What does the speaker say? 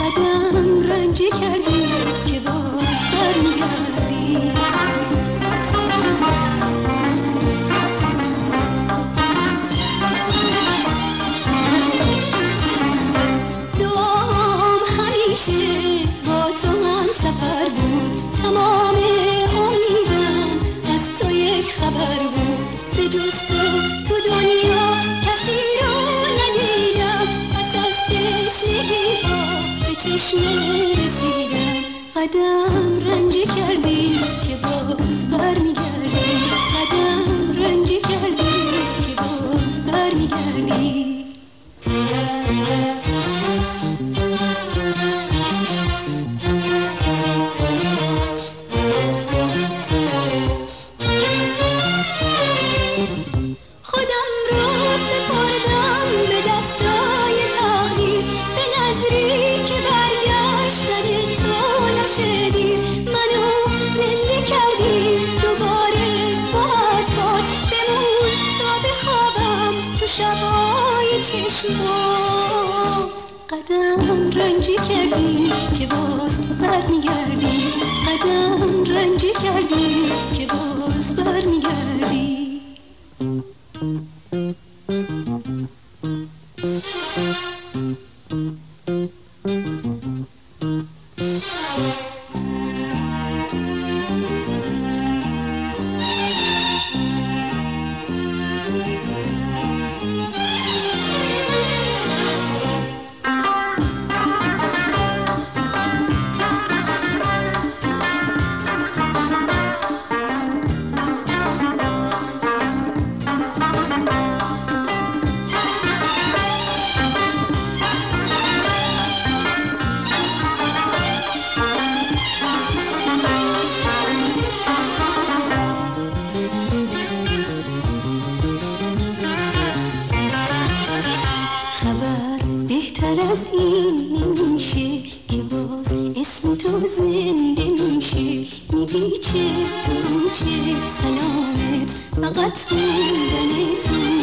قدم رنجی کردی که باز برمیگردی. دعام همیشه با تو هم سفر بود، تمام امیدم از تو یک خبر بود. به جز تو دنیا کسی رو ندیدم، پس از تشنگی ها به چشم رسیدم. قدم رنجی کردی که باز برمیگردی، قدم رنجی کردی که باز برمیگردی. خودم رو سپردم به دستای تقدیر، به نظری که برگشتن تو نشدی. منو زنده کردی دوباره با حرفات، بمون تا بخوابم تو شبای چشمات. قدم رنجی کردی که باز برمیگردی، قدم رنجی کردی که باز برمیگردی. خبر بهتر از این نمیشه که باز اسم تو زنده میشه. میپیچه تو روح سلامت، فقط موندن تو